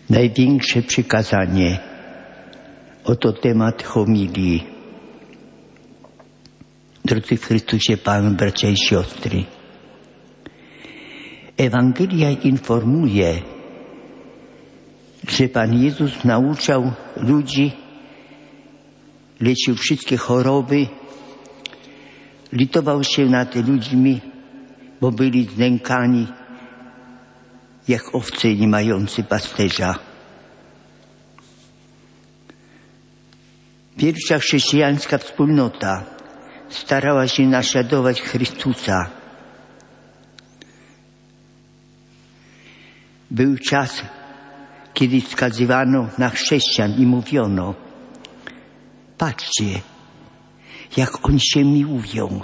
Największe przykazanie. Oto temat homilii. Drodzy w Chrystusie Panu, bracia i siostry. Ewangelia informuje, że Pan Jezus nauczał ludzi, leczył wszystkie choroby, litował się nad ludźmi, bo byli znękani, jak owce nie mające pasterza. Pierwsza chrześcijańska wspólnota starała się naśladować Chrystusa. Był czas, kiedy wskazywano na chrześcijan i mówiono: patrzcie, jak oni się miłują.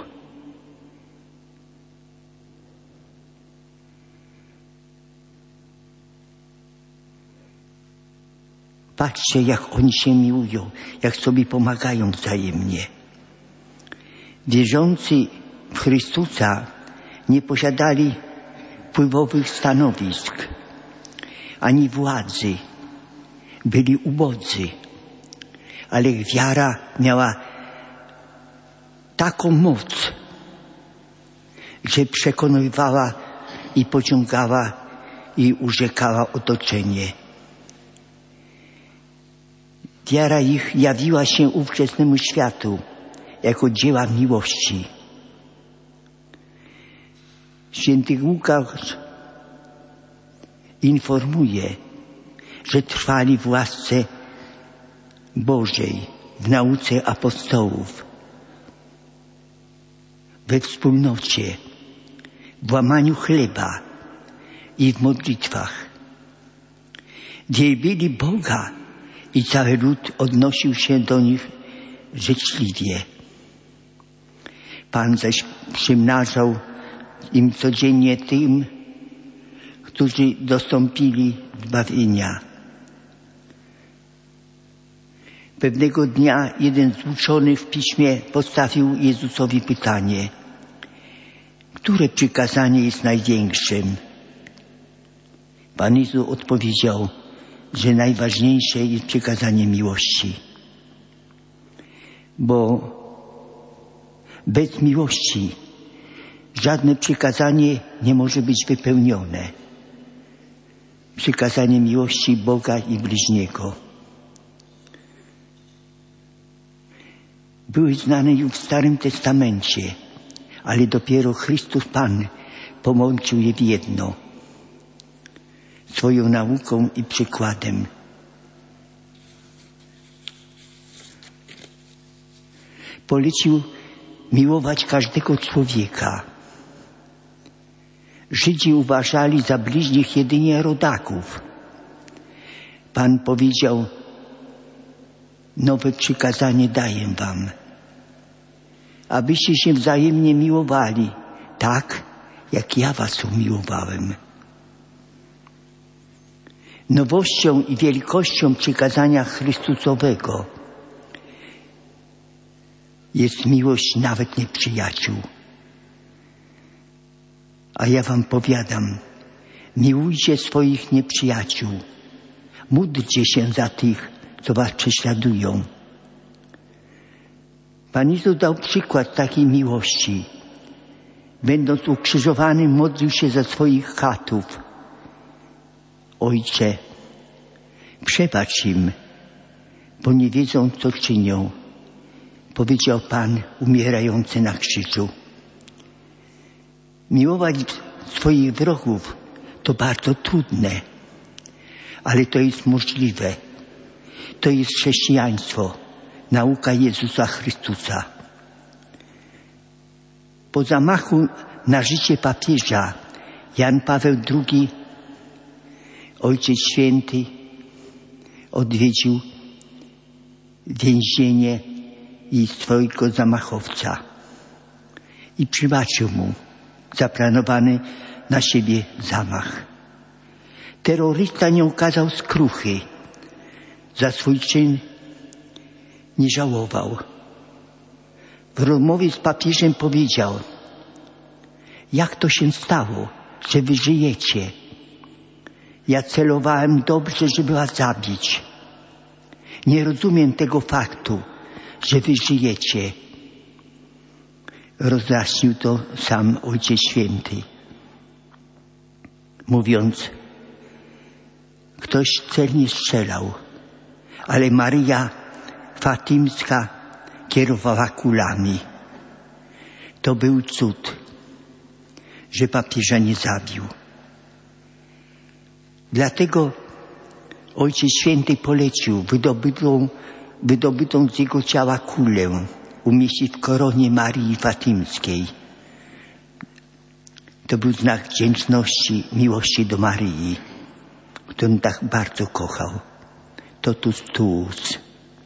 Patrzcie, jak oni się miłują, jak sobie pomagają wzajemnie. Wierzący w Chrystusa nie posiadali wpływowych stanowisk, ani władzy. Byli ubodzy. Ale ich wiara miała taką moc, że przekonywała i pociągała i urzekała otoczenie. Wiara ich jawiła się ówczesnemu światu jako dzieła miłości. Święty Łukasz informuje, że trwali w łasce Bożej, w nauce apostołów, we wspólnocie, w łamaniu chleba i w modlitwach. Wielbili Boga i cały lud odnosił się do nich życzliwie. Pan zaś przymnażał im codziennie tym, którzy dostąpili zbawienia. Pewnego dnia jeden z uczonych w piśmie postawił Jezusowi pytanie: które przykazanie jest największym? Pan Jezus odpowiedział, że najważniejsze jest przykazanie miłości. Bo bez miłości żadne przykazanie nie może być wypełnione. Przykazanie miłości Boga i bliźniego. Były znane już w Starym Testamencie, ale dopiero Chrystus Pan połączył je w jedno. Swoją nauką i przykładem. Polecił miłować każdego człowieka. Żydzi uważali za bliźnich jedynie rodaków. Pan powiedział: nowe przykazanie daję wam, abyście się wzajemnie miłowali, tak jak ja was umiłowałem. Nowością i wielkością przykazania Chrystusowego jest miłość nawet nieprzyjaciół. A ja wam powiadam, miłujcie swoich nieprzyjaciół, módlcie się za tych, co was prześladują. Pan Jezus dał przykład takiej miłości. Będąc ukrzyżowanym, modlił się za swoich chatów. Ojcze, przebacz im, bo nie wiedzą, co czynią, powiedział Pan umierający na krzyżu. Miłować swoich wrogów to bardzo trudne, ale to jest możliwe. To jest chrześcijaństwo, nauka Jezusa Chrystusa. Po zamachu na życie papieża Jan Paweł II, Ojciec Święty, odwiedził więzienie i swojego zamachowca i przebaczył mu zaplanowany na siebie zamach. Terrorysta nie okazał skruchy. Za swój czyn nie żałował. W rozmowie z papieżem powiedział: jak to się stało, że wy żyjecie? Ja celowałem dobrze, żeby was zabić. Nie rozumiem tego faktu, że wy żyjecie. Rozjaśnił to sam Ojciec Święty, mówiąc, ktoś celnie strzelał, ale Maryja Fatimska kierowała kulami. To był cud, że papieża nie zabił. Dlatego Ojciec Święty polecił wydobytą z jego ciała kulę umieścić w koronie Marii Fatimskiej. To był znak wdzięczności, miłości do Maryi, którą tak bardzo kochał. Totus tuus.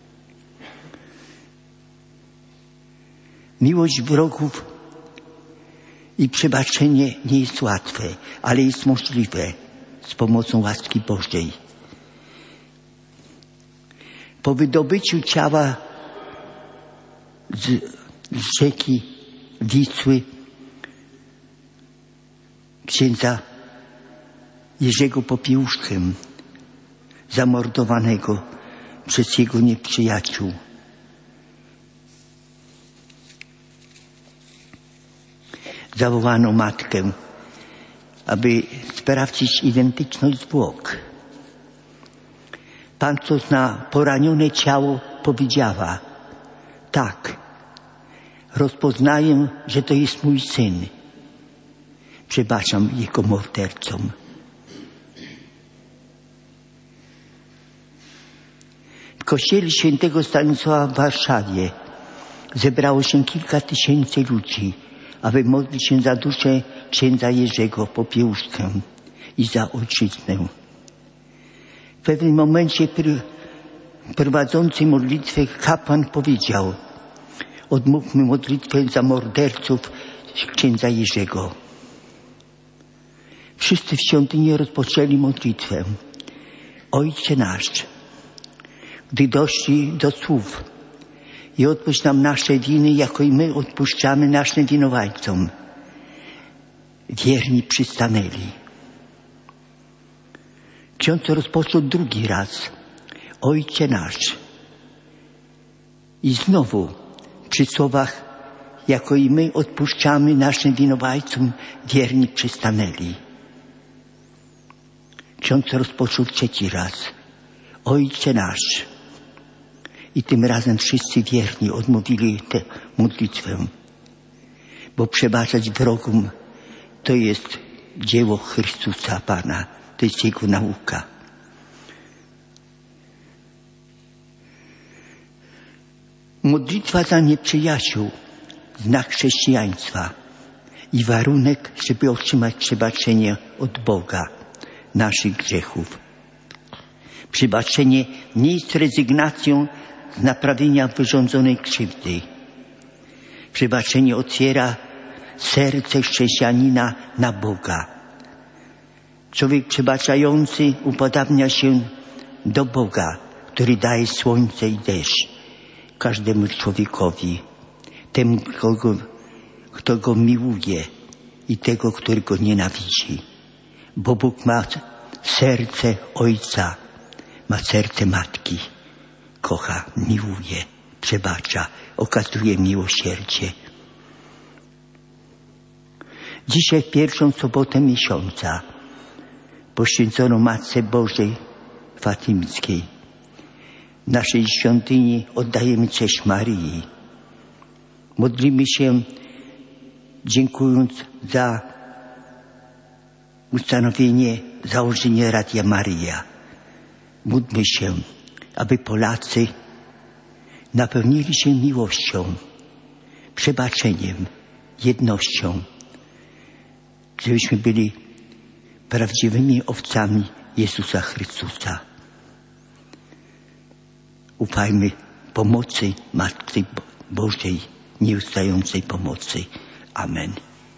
Miłość wrogów i przebaczenie nie jest łatwe, ale jest możliwe z pomocą łaski Bożej. Po wydobyciu ciała z rzeki Wisły księdza Jerzego Popiełuszkę, zamordowanego przez jego nieprzyjaciół, zawołano matkę, aby sprawdzić identyczność zwłok. Patrząc na poranione ciało, powiedziała: tak, rozpoznaję, że to jest mój syn. Przebaczam jego mordercom. W kościele świętego Stanisława w Warszawie zebrało się kilka tysięcy ludzi, aby modlić się za duszę księdza Jerzego Popiełuszkę i za ojczyznę. W pewnym momencie prowadzący modlitwę kapłan powiedział: odmówmy modlitwę za morderców księdza Jerzego. Wszyscy w świątyni rozpoczęli modlitwę. Ojcze nasz, gdy doszli do słów: i odpuść nam nasze winy, jako i my odpuszczamy naszym winowajcom, wierni przystanęli. Ksiądz rozpoczął drugi raz: Ojcze nasz. I znowu przy słowach: jako i my odpuszczamy naszym winowajcom, wierni przystanęli. Ksiądz rozpoczął trzeci raz: Ojcze nasz. I tym razem wszyscy wierni odmówili tę modlitwę, bo przebaczać wrogom to jest dzieło Chrystusa Pana, to jest Jego nauka. Modlitwa za nieprzyjaciół, znak chrześcijaństwa i warunek, żeby otrzymać przebaczenie od Boga naszych grzechów. Przebaczenie nie jest rezygnacją z naprawienia wyrządzonej krzywdy. Przebaczenie otwiera serce chrześcijanina na Boga. Człowiek przebaczający upodabnia się do Boga, który daje słońce i deszcz każdemu człowiekowi, temu, kto go miłuje i tego, który go nienawidzi. Bo Bóg ma serce Ojca, ma serce Matki. Kocha, miłuje, przebacza, okazuje miłosierdzie. Dzisiaj w pierwszą sobotę miesiąca poświęcono Matce Bożej Fatimskiej. W naszej świątyni oddajemy cześć Maryi. Modlimy się, dziękując za ustanowienie, założenie Radia Maryja. Módlmy się, aby Polacy napełnili się miłością, przebaczeniem, jednością, żebyśmy byli prawdziwymi owcami Jezusa Chrystusa. Ufajmy pomocy Matki Bożej, nieustającej pomocy. Amen.